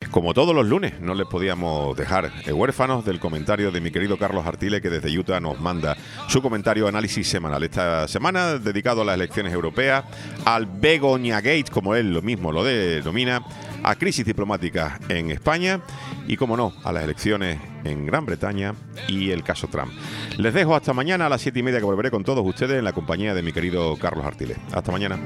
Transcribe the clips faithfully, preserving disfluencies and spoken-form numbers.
Como todos los lunes, no les podíamos dejar huérfanos del comentario de mi querido Carlos Artile, que desde Utah nos manda su comentario análisis semanal. Esta semana dedicado a las elecciones europeas, al Begoña Gate, como él lo mismo lo denomina, a crisis diplomática en España y, como no, a las elecciones en Gran Bretaña y el caso Trump. Les dejo hasta mañana a las siete y media, que volveré con todos ustedes en la compañía de mi querido Carlos Artile. Hasta mañana.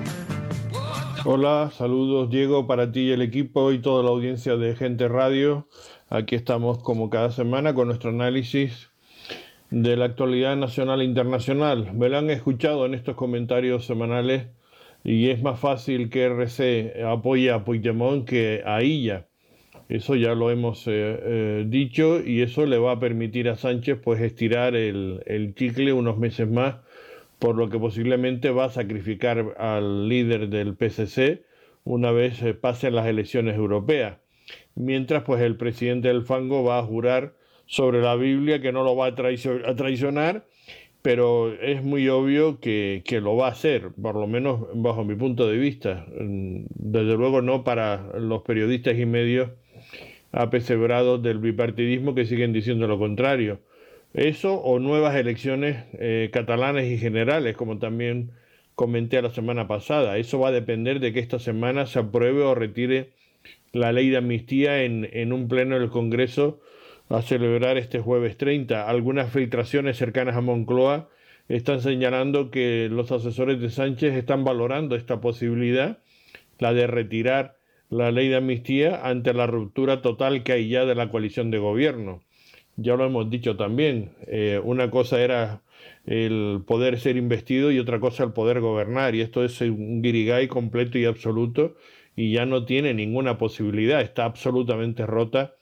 Hola, saludos Diego para ti y el equipo y toda la audiencia de Gente Radio. Aquí estamos como cada semana con nuestro análisis de la actualidad nacional e internacional. Me lo han escuchado en estos comentarios semanales y es más fácil que R C apoye a Puigdemont que a Illa. Eso ya lo hemos eh, eh, dicho, y eso le va a permitir a Sánchez pues estirar el, el chicle unos meses más, por lo que posiblemente va a sacrificar al líder del P S C una vez eh, pasen las elecciones europeas. Mientras, pues el presidente del Fango va a jurar sobre la Biblia que no lo va a, traicio- a traicionar, pero es muy obvio que, que lo va a hacer, por lo menos bajo mi punto de vista. Desde luego no para los periodistas y medios apesebраdos del bipartidismo que siguen diciendo lo contrario. Eso o nuevas elecciones eh, catalanas y generales, como también comenté la semana pasada. Eso va a depender de que esta semana se apruebe o retire la ley de amnistía en, en un pleno del Congreso a celebrar este jueves treinta. Algunas filtraciones cercanas a Moncloa están señalando que los asesores de Sánchez están valorando esta posibilidad, la de retirar la ley de amnistía ante la ruptura total que hay ya de la coalición de gobierno. Ya lo hemos dicho también, eh, una cosa era el poder ser investido y otra cosa el poder gobernar, y esto es un guirigay completo y absoluto, y ya no tiene ninguna posibilidad, está absolutamente rota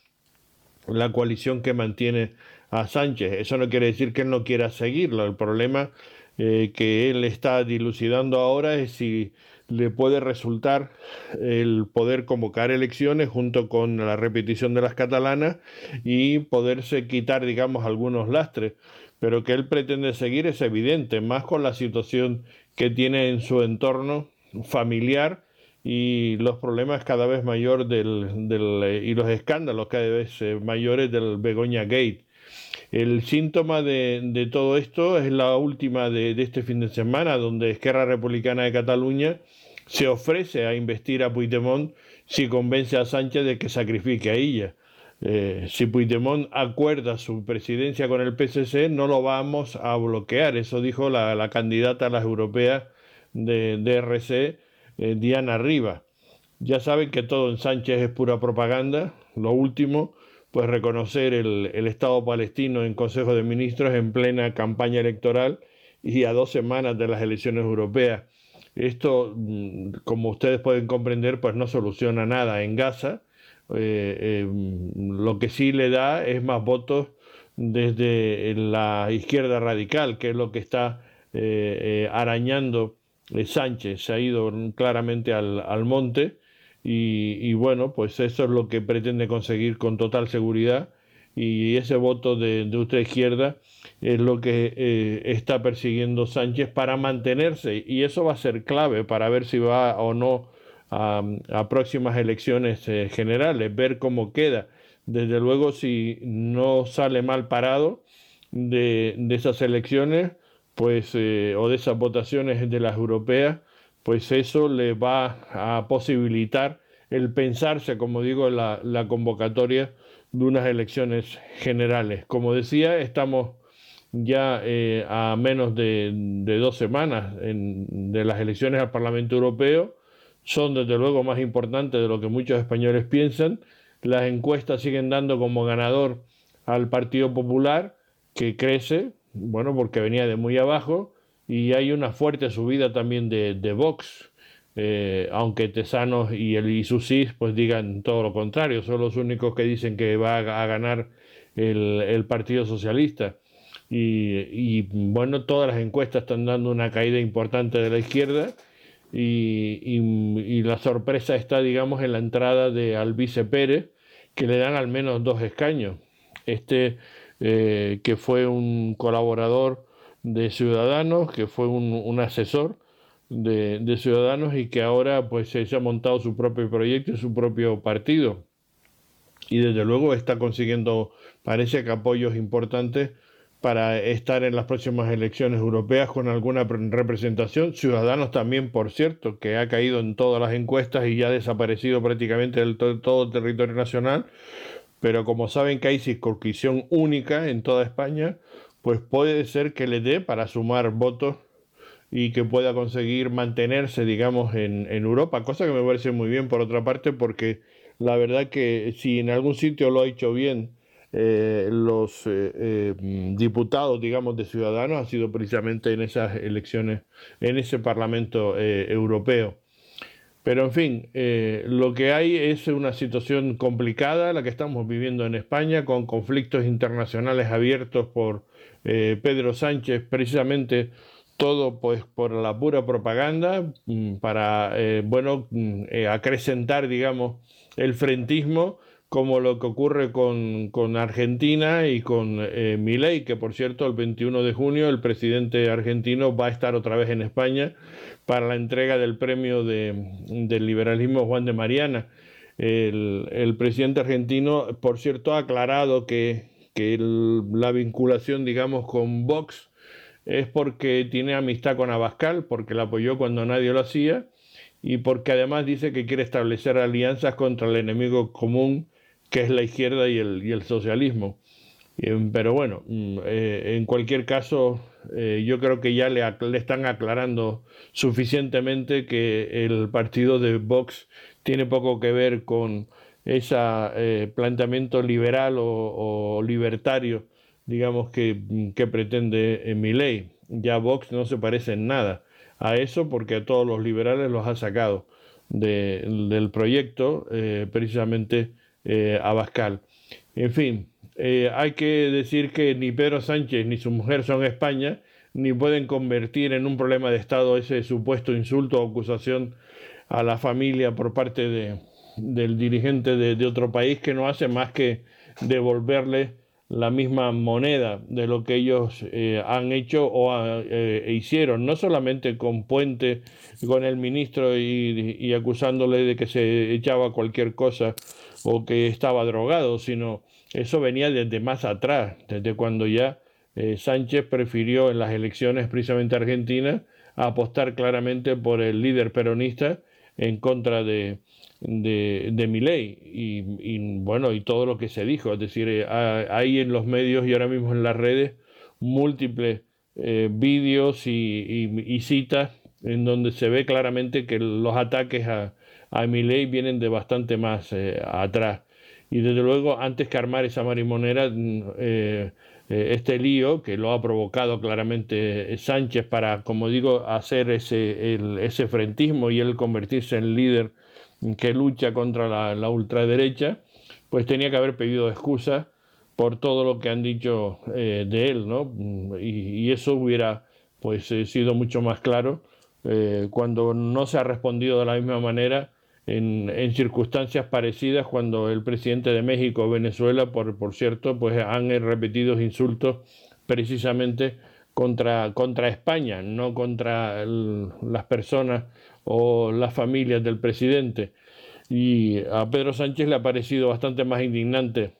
la coalición que mantiene a Sánchez. Eso no quiere decir que él no quiera seguirlo, el problema eh, que él está dilucidando ahora es si le puede resultar el poder convocar elecciones junto con la repetición de las catalanas y poderse quitar, digamos, algunos lastres. Pero que él pretende seguir es evidente, más con la situación que tiene en su entorno familiar y los problemas cada vez mayores del, del, y los escándalos cada vez mayores del Begoña Gate. El síntoma de, de todo esto es la última de, de este fin de semana, donde Esquerra Republicana de Cataluña se ofrece a investir a Puigdemont si convence a Sánchez de que sacrifique a ella. Eh, si Puigdemont acuerda su presidencia con el P S C, no lo vamos a bloquear. Eso dijo la, la candidata a las europeas de, de R C, eh, Diana Rivas. Ya saben que todo en Sánchez es pura propaganda. Lo último, pues reconocer el, el Estado palestino en Consejo de Ministros en plena campaña electoral y a dos semanas de las elecciones europeas. Esto, como ustedes pueden comprender, pues no soluciona nada en Gaza. Eh, eh, lo que sí le da es más votos desde la izquierda radical, que es lo que está eh, eh, arañando eh, Sánchez. Se ha ido claramente al, al monte y, y bueno, pues eso es lo que pretende conseguir con total seguridad, y ese voto de, de ultraizquierda es lo que eh, está persiguiendo Sánchez para mantenerse, y eso va a ser clave para ver si va o no a, a próximas elecciones eh, generales, ver cómo queda. Desde luego, si no sale mal parado de, de esas elecciones, pues eh, o de esas votaciones de las europeas, pues eso le va a posibilitar el pensarse, como digo, la, la convocatoria de unas elecciones generales. Como decía, estamos ya eh, a menos de, de dos semanas en, de las elecciones al Parlamento Europeo. Son desde luego más importantes de lo que muchos españoles piensan. Las encuestas siguen dando como ganador al Partido Popular, que crece, bueno, porque venía de muy abajo, y hay una fuerte subida también de, de Vox, eh, aunque Tesanos y el y sus sí pues digan todo lo contrario. Son los únicos que dicen que va a, a ganar el, el Partido Socialista. Y, y bueno, todas las encuestas están dando una caída importante de la izquierda, y, y, y la sorpresa está, digamos, en la entrada de Albize Pérez, que le dan al menos dos escaños. Este eh, que fue un colaborador de Ciudadanos, que fue un, un asesor de, de Ciudadanos, y que ahora pues se ha montado su propio proyecto y su propio partido. y desde luego está consiguiendo, parece que apoyos importantes para estar en las próximas elecciones europeas con alguna representación. Ciudadanos también, por cierto, que ha caído en todas las encuestas y ya ha desaparecido prácticamente del to todo el territorio nacional, pero como saben que hay circunscripción única en toda España, pues puede ser que le dé para sumar votos y que pueda conseguir mantenerse, digamos, en, en Europa, cosa que me parece muy bien por otra parte, porque la verdad que si en algún sitio lo ha hecho bien eh, los eh, eh, diputados, digamos, de Ciudadanos, ha sido precisamente en esas elecciones, en ese Parlamento eh, Europeo. Pero en fin, eh, lo que hay es una situación complicada, la que estamos viviendo en España, con conflictos internacionales abiertos por eh, Pedro Sánchez, precisamente todo pues por la pura propaganda, para, eh, bueno, eh, acrecentar, digamos, el frentismo, como lo que ocurre con, con Argentina y con eh, Milei, que por cierto el veintiuno de junio el presidente argentino va a estar otra vez en España para la entrega del premio de, del liberalismo Juan de Mariana. El, el presidente argentino, por cierto, ha aclarado que, que el, la vinculación, digamos, con Vox es porque tiene amistad con Abascal, porque la apoyó cuando nadie lo hacía, y porque además dice que quiere establecer alianzas contra el enemigo común, que es la izquierda y el, y el socialismo. Eh, pero bueno, eh, en cualquier caso, eh, yo creo que ya le, le están aclarando suficientemente que el partido de Vox tiene poco que ver con ese eh, planteamiento liberal o, o libertario, digamos, que, que pretende eh, Milei. Ya Vox no se parece en nada a eso, porque a todos los liberales los ha sacado de, del proyecto, eh, precisamente eh, Abascal. En fin, eh, hay que decir que ni Pedro Sánchez ni su mujer son España, ni pueden convertir en un problema de Estado ese supuesto insulto o acusación a la familia por parte de, del dirigente de, de otro país, que no hace más que devolverle la misma moneda de lo que ellos eh, han hecho o eh, hicieron, no solamente con Puente, con el ministro y, y acusándole de que se echaba cualquier cosa o que estaba drogado, sino eso venía desde más atrás, desde cuando ya eh, Sánchez prefirió en las elecciones precisamente argentinas apostar claramente por el líder peronista en contra de de, de Milei y, y bueno, y todo lo que se dijo, es decir, eh, hay en los medios y ahora mismo en las redes múltiples eh, vídeos y, y, y citas en donde se ve claramente que los ataques a, a Milei vienen de bastante más eh, atrás. Y desde luego, antes que armar esa marimonera, eh, eh, este lío que lo ha provocado claramente Sánchez para, como digo, hacer ese, el, ese frentismo y él convertirse en líder que lucha contra la, la ultraderecha, pues tenía que haber pedido excusas por todo lo que han dicho eh, de él, ¿no? Y, y eso hubiera pues eh, sido mucho más claro eh, cuando no se ha respondido de la misma manera en, en circunstancias parecidas, cuando el presidente de México o Venezuela, por, por cierto, pues han repetido insultos precisamente contra, contra España, no contra el, las personas o las familias del presidente. Y a Pedro Sánchez le ha parecido bastante más indignante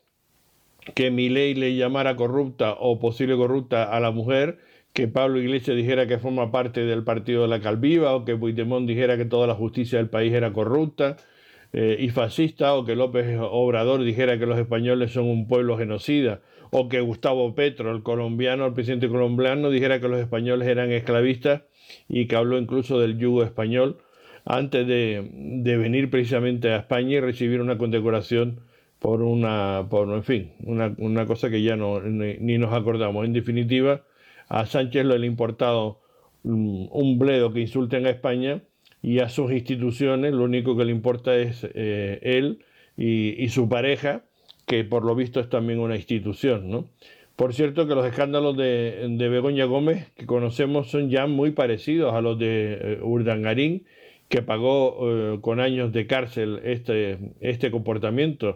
que Milei le llamara corrupta o posible corrupta a la mujer, que Pablo Iglesias dijera que forma parte del partido de la Calviva, o que Puigdemont dijera que toda la justicia del país era corrupta eh, y fascista, o que López Obrador dijera que los españoles son un pueblo genocida, o que Gustavo Petro, el colombiano, el presidente colombiano, dijera que los españoles eran esclavistas y que habló incluso del yugo español antes de, de venir precisamente a España y recibir una condecoración por una, por, en fin, una, una cosa que ya no, ni, ni nos acordamos. En definitiva, a Sánchez le ha importado um, un bledo que insulten a España, y a sus instituciones lo único que le importa es eh, él y, y su pareja, que por lo visto es también una institución, ¿no? Por cierto que los escándalos de, de Begoña Gómez que conocemos son ya muy parecidos a los de eh, Urdangarín, que pagó eh, con años de cárcel este, este comportamiento.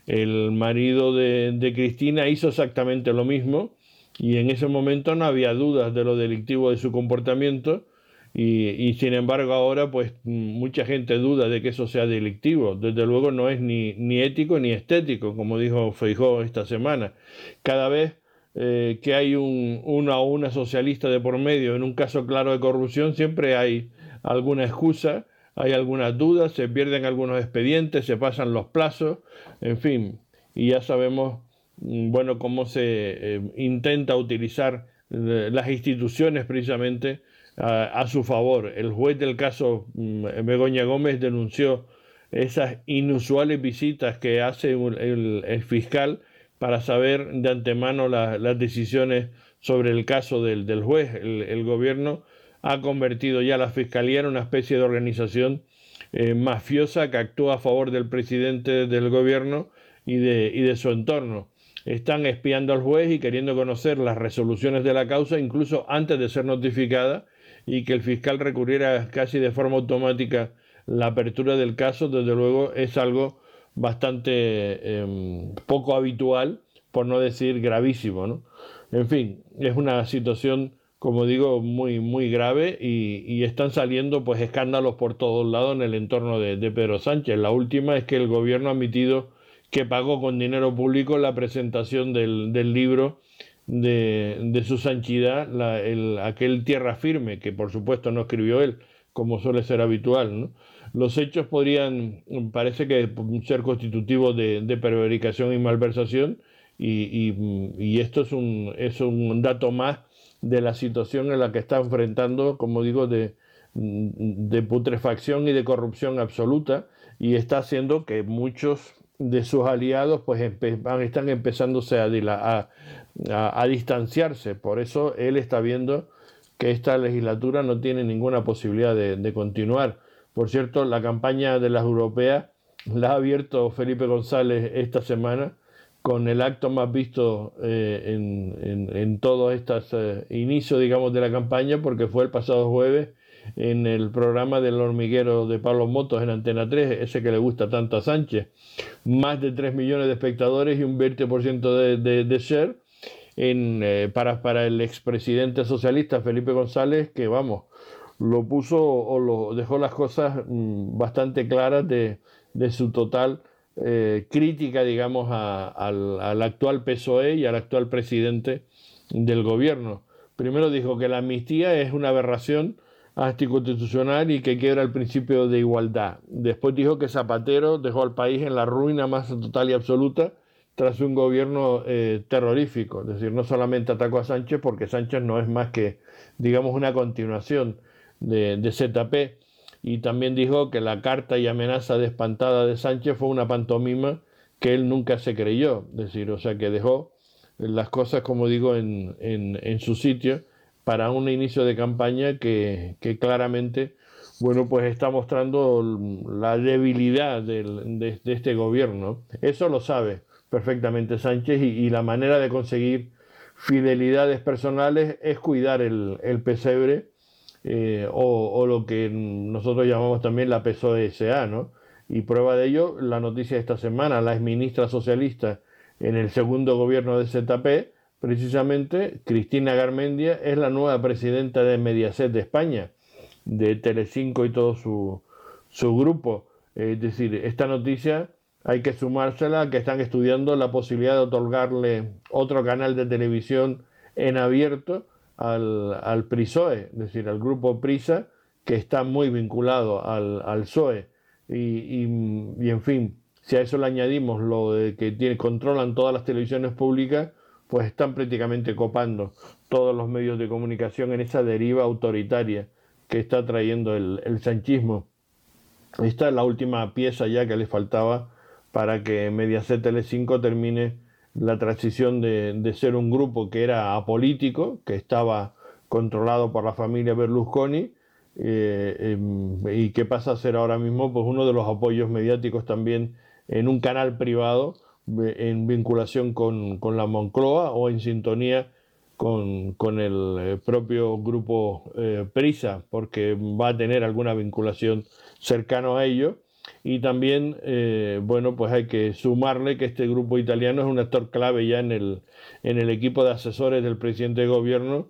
El marido de, de Cristina hizo exactamente lo mismo, y en ese momento no había dudas de lo delictivo de su comportamiento, Y, y sin embargo ahora pues mucha gente duda de que eso sea delictivo. Desde luego no es ni, ni ético ni estético, como dijo Feijóo esta semana. Cada vez eh, que hay un, una o una socialista de por medio en un caso claro de corrupción, siempre hay alguna excusa, hay algunas dudas, se pierden algunos expedientes, se pasan los plazos, en fin, y ya sabemos, bueno, cómo se eh, intenta utilizar eh, las instituciones precisamente a, a su favor. El juez del caso mm, Begoña Gómez denunció esas inusuales visitas que hace el, el fiscal para saber de antemano la, las decisiones sobre el caso del, del juez. El, el gobierno ha convertido ya la fiscalía en una especie de organización eh, mafiosa que actúa a favor del presidente del gobierno y de, y de su entorno. Están espiando al juez y queriendo conocer las resoluciones de la causa incluso antes de ser notificada, y que el fiscal recurriera casi de forma automática la apertura del caso, desde luego es algo bastante eh, poco habitual, por no decir gravísimo, ¿no? En fin, es una situación, como digo, muy, muy grave, y, y están saliendo pues escándalos por todos lados en el entorno de, de Pedro Sánchez. La última es que el gobierno ha admitido que pagó con dinero público la presentación del, del libro de, de su santidad, la, el, aquel Tierra Firme, que por supuesto no escribió él, como suele ser habitual, ¿no? Los hechos podrían, parece que ser constitutivos de, de prevaricación y malversación, y, y, y esto es un, es un dato más de la situación en la que está enfrentando, como digo, de, de putrefacción y de corrupción absoluta, y está haciendo que muchos de sus aliados pues empe están empezándose a, a, a, a distanciarse. Por eso él está viendo que esta legislatura no tiene ninguna posibilidad de, de continuar. Por cierto, la campaña de las europeas la ha abierto Felipe González esta semana con el acto más visto eh, en, en, en todos estos eh, inicios, digamos, de la campaña, porque fue el pasado jueves en el programa del hormiguero de Pablo Motos en Antena tres, ese que le gusta tanto a Sánchez. Más de tres millones de espectadores y un veinte por ciento de, de, de share en, eh, para, para el expresidente socialista Felipe González, que vamos, lo puso o lo dejó las cosas mmm, bastante claras de, de su total eh, crítica, digamos, a, al, al actual P S O E y al actual presidente del gobierno. Primero dijo que la amnistía es una aberración anticonstitucional y que quiebra el principio de igualdad. Después dijo que Zapatero dejó al país en la ruina más total y absoluta tras un gobierno eh, terrorífico. Es decir, no solamente atacó a Sánchez, porque Sánchez no es más que, digamos, una continuación de, de Z P, y también dijo que la carta y amenaza de espantada de Sánchez fue una pantomima que él nunca se creyó. Es decir, o sea, que dejó las cosas, como digo, en, en, en su sitio para un inicio de campaña que, que claramente, bueno, pues está mostrando la debilidad del, de, de este gobierno. Eso lo sabe perfectamente Sánchez, y, y la manera de conseguir fidelidades personales es cuidar el, el pesebre, eh, o, o lo que nosotros llamamos también la P S O E S A, ¿no? Y prueba de ello, la noticia de esta semana: la exministra socialista en el segundo gobierno de Z P, precisamente Cristina Garmendia, es la nueva presidenta de Mediaset de España, de Telecinco y todo su, su grupo. Es decir, esta noticia hay que sumársela a que están estudiando la posibilidad de otorgarle otro canal de televisión en abierto al, al PRISOE, es decir, al grupo Prisa, que está muy vinculado al, al P S O E. Y, y, y en fin, si a eso le añadimos lo de que tiene, controlan todas las televisiones públicas, pues están prácticamente copando todos los medios de comunicación en esa deriva autoritaria que está trayendo el, el sanchismo. Esta es la última pieza ya que le faltaba para que Mediaset Telecinco termine la transición de, de ser un grupo que era apolítico, que estaba controlado por la familia Berlusconi, eh, eh, y que pasa a ser ahora mismo pues uno de los apoyos mediáticos también en un canal privado, en vinculación con, con la Moncloa o en sintonía con, con el propio grupo eh, Prisa, porque va a tener alguna vinculación cercano a ello. Y también, eh, bueno, pues hay que sumarle que este grupo italiano es un actor clave ya en el, en el equipo de asesores del presidente de gobierno,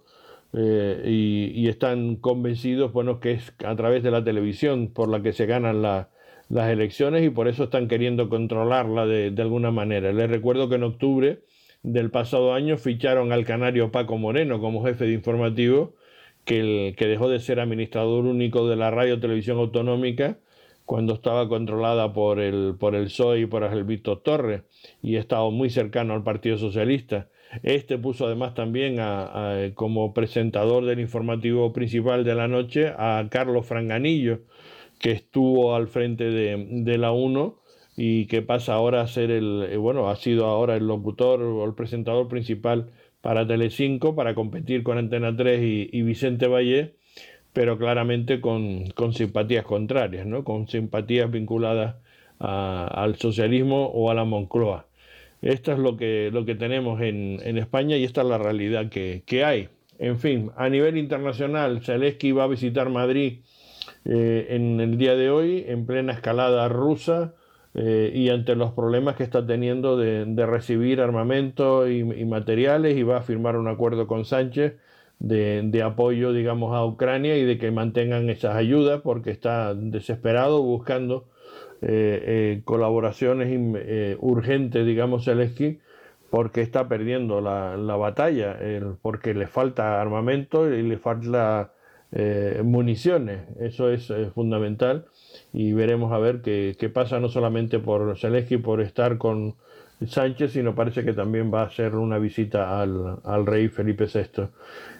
eh, y, y están convencidos, bueno, que es a través de la televisión por la que se ganan la, las elecciones y por eso están queriendo controlarla de, de alguna manera. Les recuerdo que en octubre del pasado año ficharon al canario Paco Moreno como jefe de informativo, que, el, que dejó de ser administrador único de la Radio Televisión Autonómica cuando estaba controlada por el, por el P S O E y por Ángel Víctor Torres, y estaba muy cercano al Partido Socialista. Este puso además también a, a, como presentador del informativo principal de la noche a Carlos Franganillo, que estuvo al frente de, de la uno y que pasa ahora a ser el, bueno, ha sido ahora el locutor o el presentador principal para Telecinco, para competir con Antena tres y, y Vicente Vallés, pero claramente con, con simpatías contrarias, ¿no? Con simpatías vinculadas a, al socialismo o a la Moncloa. Esto es lo que, lo que tenemos en, en España y esta es la realidad que, que hay. En fin, a nivel internacional, Zelensky va a visitar Madrid eh, en el día de hoy, en plena escalada rusa, eh, y ante los problemas que está teniendo de, de recibir armamento y, y materiales, y va a firmar un acuerdo con Sánchez de, de apoyo, digamos, a Ucrania y de que mantengan esas ayudas, porque está desesperado buscando eh, eh, colaboraciones eh, urgentes, digamos, Zelensky, porque está perdiendo la, la batalla, el, porque le falta armamento y le falta eh, municiones. Eso es eh, fundamental y veremos a ver qué, qué pasa, no solamente por Zelensky, por estar con Sánchez, sino parece que también va a hacer una visita al, al rey Felipe sexto.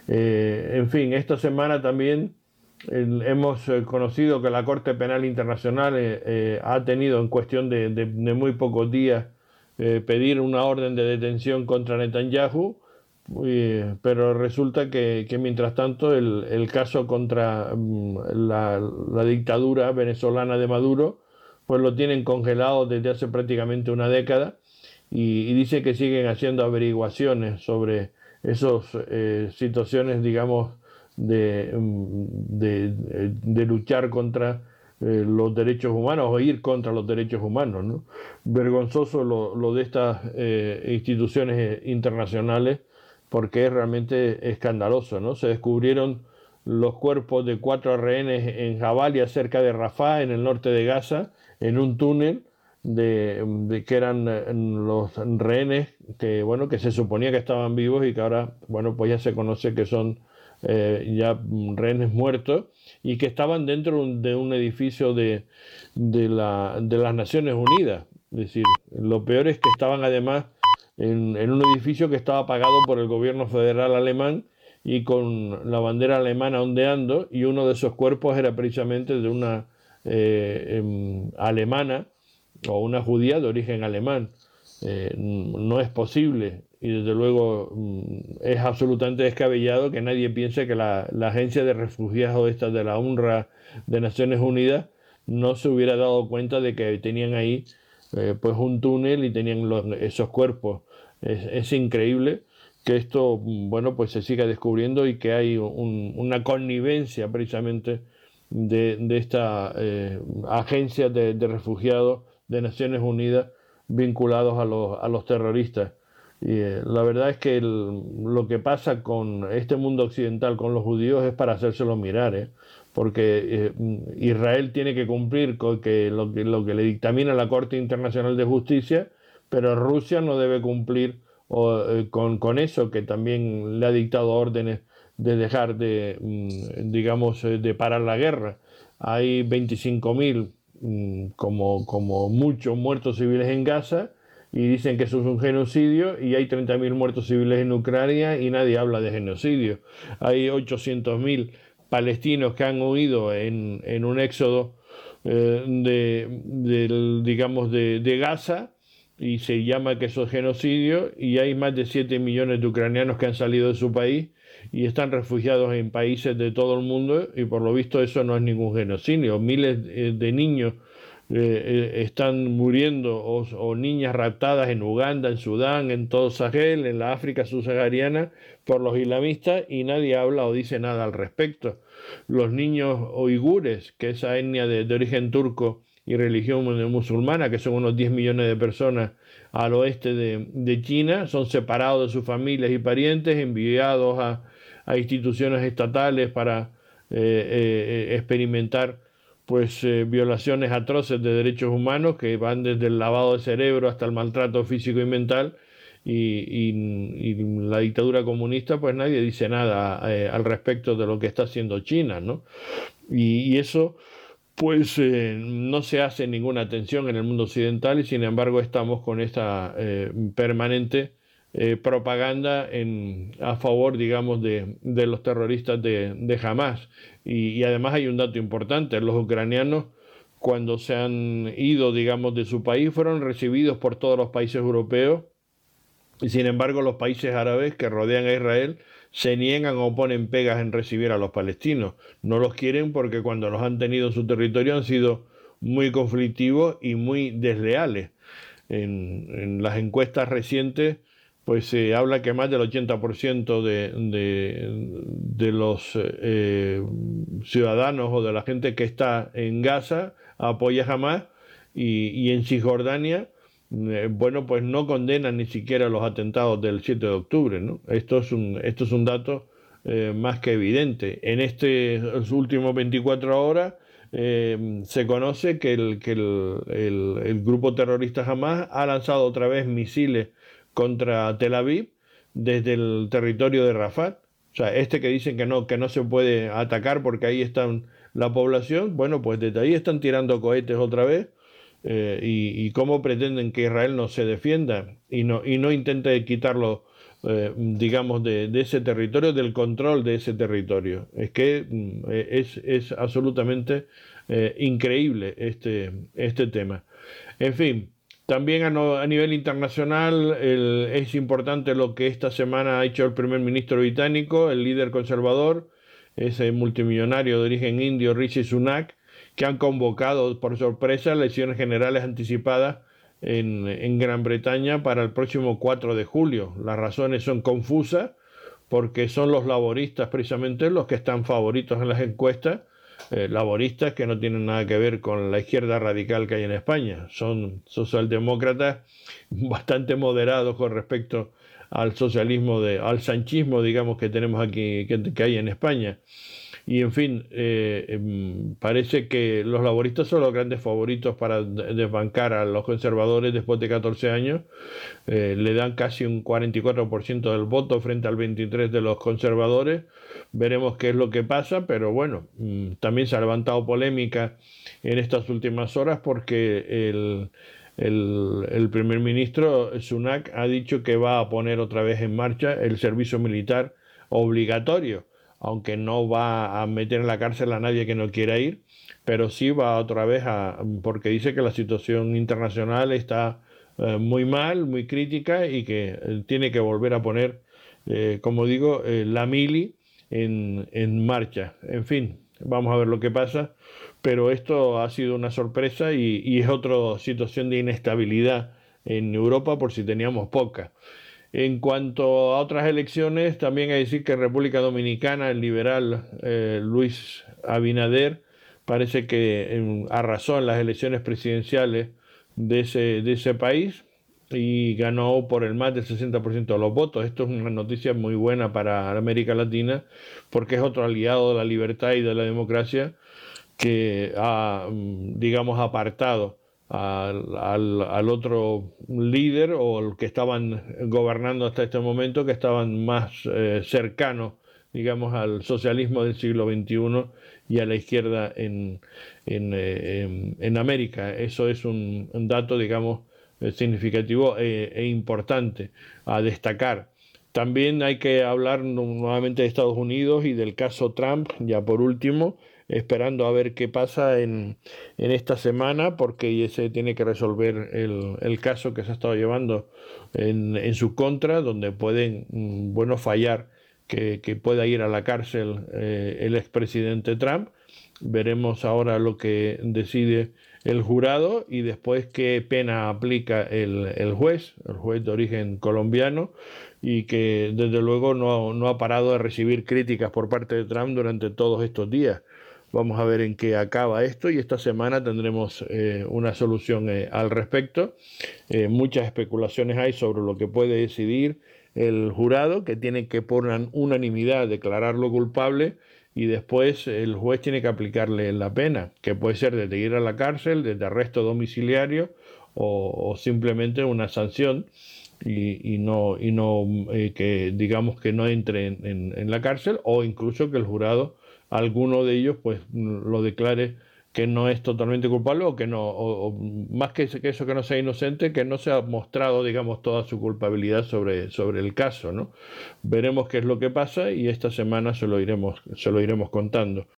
Eh, en fin, esta semana también eh, hemos eh, conocido que la Corte Penal Internacional eh, eh, ha tenido en cuestión de, de, de muy pocos días eh, pedir una orden de detención contra Netanyahu, eh, pero resulta que, que mientras tanto el, el caso contra um, la, la dictadura venezolana de Maduro pues lo tienen congelado desde hace prácticamente una década y, y dice que siguen haciendo averiguaciones sobre esas eh, situaciones, digamos, de, de, de luchar contra eh, los derechos humanos o ir contra los derechos humanos, ¿no? Vergonzoso lo, lo de estas eh, instituciones internacionales, porque es realmente escandaloso, ¿no? Se descubrieron los cuerpos de cuatro rehenes en Jabalia, cerca de Rafah, en el norte de Gaza, en un túnel de, de que eran los rehenes que, bueno, que se suponía que estaban vivos y que ahora, bueno, pues ya se conoce que son eh, ya rehenes muertos y que estaban dentro de un edificio de, de, la, de las Naciones Unidas. Es decir, lo peor es que estaban además en, en un edificio que estaba pagado por el gobierno federal alemán y con la bandera alemana ondeando, y uno de esos cuerpos era precisamente de una eh, eh, alemana o una judía de origen alemán. Eh, no es posible y desde luego es absolutamente descabellado que nadie piense que la, la agencia de refugiados esta de la UNRWA de Naciones Unidas no se hubiera dado cuenta de que tenían ahí eh, pues un túnel y tenían los, esos cuerpos. Es, es increíble que esto, bueno, pues se siga descubriendo y que hay un, una connivencia precisamente de, de esta eh, agencia de, de refugiados de Naciones Unidas vinculados a los, a los terroristas. Y eh, la verdad es que el, lo que pasa con este mundo occidental, con los judíos, es para hacérselo mirar, ¿eh? Porque eh, Israel tiene que cumplir con que lo, que lo que le dictamina la Corte Internacional de Justicia, pero Rusia no debe cumplir o, eh, con, con eso, que también le ha dictado órdenes de dejar de, digamos, de parar la guerra. Hay veinticinco mil como, como muchos muertos civiles en Gaza y dicen que eso es un genocidio, y hay treinta mil muertos civiles en Ucrania y nadie habla de genocidio. Hay ochocientos mil palestinos que han huido en, en un éxodo eh, de, de, digamos, de, de Gaza, y se llama que eso es genocidio, y hay más de siete millones de ucranianos que han salido de su país y están refugiados en países de todo el mundo, y por lo visto eso no es ningún genocidio. Miles de niños eh, están muriendo, o, o niñas raptadas en Uganda, en Sudán, en todo Sahel, en la África subsahariana, por los islamistas, y nadie habla o dice nada al respecto. Los niños uigures, que esa etnia de, de origen turco y religión musulmana, que son unos diez millones de personas al oeste de, de China, son separados de sus familias y parientes, enviados a, a instituciones estatales para eh, eh, experimentar pues eh, violaciones atroces de derechos humanos que van desde el lavado de cerebro hasta el maltrato físico y mental, y, y, y la dictadura comunista, pues nadie dice nada eh, al respecto de lo que está haciendo China, ¿no? Y, y eso pues eh, no se hace ninguna atención en el mundo occidental, y sin embargo estamos con esta eh, permanente eh, propaganda en, a favor, digamos, de, de los terroristas de, de Hamás. Y, y además hay un dato importante: los ucranianos, cuando se han ido, digamos, de su país, fueron recibidos por todos los países europeos, y sin embargo los países árabes que rodean a Israel se niegan o ponen pegas en recibir a los palestinos. No los quieren porque cuando los han tenido en su territorio han sido muy conflictivos y muy desleales. En, en las encuestas recientes pues se habla que más del ochenta por ciento de, de, de los eh, ciudadanos o de la gente que está en Gaza apoya a Hamás, y, y en Cisjordania Eh, bueno, pues no condenan ni siquiera los atentados del siete de octubre, ¿no? Esto es un, esto es un dato eh, más que evidente. En estos últimos veinticuatro horas eh, se conoce que, el, que el, el, el grupo terrorista Hamás ha lanzado otra vez misiles contra Tel Aviv desde el territorio de Rafat. O sea, este que dicen que no, que no se puede atacar porque ahí está la población, bueno, pues desde ahí están tirando cohetes otra vez. Eh, y, y cómo pretenden que Israel no se defienda y no, y no intente quitarlo, eh, digamos, de, de ese territorio, del control de ese territorio. Es que eh, es, es absolutamente eh, increíble este, este tema. En fin, también a, no, a nivel internacional el, es importante lo que esta semana ha hecho el primer ministro británico, el líder conservador, ese multimillonario de origen indio, Rishi Sunak, que han convocado por sorpresa elecciones generales anticipadas en, en Gran Bretaña para el próximo cuatro de julio. Las razones son confusas porque son los laboristas precisamente los que están favoritos en las encuestas, eh, laboristas que no tienen nada que ver con la izquierda radical que hay en España. Son socialdemócratas bastante moderados con respecto al socialismo, de, al sanchismo, digamos, que tenemos aquí, que, que hay en España. Y en fin, eh, parece que los laboristas son los grandes favoritos para desbancar a los conservadores después de catorce años. Eh, le dan casi un cuarenta y cuatro por ciento del voto frente al veintitrés por ciento de los conservadores. Veremos qué es lo que pasa, pero bueno, también se ha levantado polémica en estas últimas horas porque el, el, el primer ministro Sunak ha dicho que va a poner otra vez en marcha el servicio militar obligatorio, aunque no va a meter en la cárcel a nadie que no quiera ir, pero sí va otra vez a, porque dice que la situación internacional está eh, muy mal, muy crítica, y que eh, tiene que volver a poner, eh, como digo, eh, la mili en, en marcha. En fin, vamos a ver lo que pasa, pero esto ha sido una sorpresa y, y es otra situación de inestabilidad en Europa, por si teníamos poca. En cuanto a otras elecciones, también hay que decir que en República Dominicana el liberal eh, Luis Abinader parece que eh, arrasó en las elecciones presidenciales de ese, de ese país y ganó por el más del sesenta por ciento de los votos. Esto es una noticia muy buena para América Latina porque es otro aliado de la libertad y de la democracia que ha, digamos, apartado Al, al, al otro líder o el que estaban gobernando hasta este momento, que estaban más eh, cercanos, digamos, al socialismo del siglo veintiuno y a la izquierda en, en, eh, en, en América. Eso es un, un dato, digamos, significativo e, e importante a destacar. También hay que hablar nuevamente de Estados Unidos y del caso Trump, ya por último, esperando a ver qué pasa en, en esta semana, porque se tiene que resolver el, el caso que se ha estado llevando en, en su contra, donde pueden, bueno, fallar que, que pueda ir a la cárcel eh, el expresidente Trump. Veremos ahora lo que decide el jurado y después qué pena aplica el, el juez, el juez de origen colombiano, y que desde luego no, no ha parado de recibir críticas por parte de Trump durante todos estos días. Vamos a ver en qué acaba esto y esta semana tendremos eh, una solución eh, al respecto. Eh, muchas especulaciones hay sobre lo que puede decidir el jurado, que tiene que por unanimidad declararlo culpable y después el juez tiene que aplicarle la pena, que puede ser desde ir a la cárcel, desde arresto domiciliario o, o simplemente una sanción. Y, y no, y no eh, que digamos que no entre en, en, en la cárcel, o incluso que el jurado, alguno de ellos, pues lo declare que no es totalmente culpable, o que no, o, o más que eso, que no sea inocente, que no se ha mostrado, digamos, toda su culpabilidad sobre, sobre el caso, ¿no? Veremos qué es lo que pasa y esta semana se lo iremos, se lo iremos contando.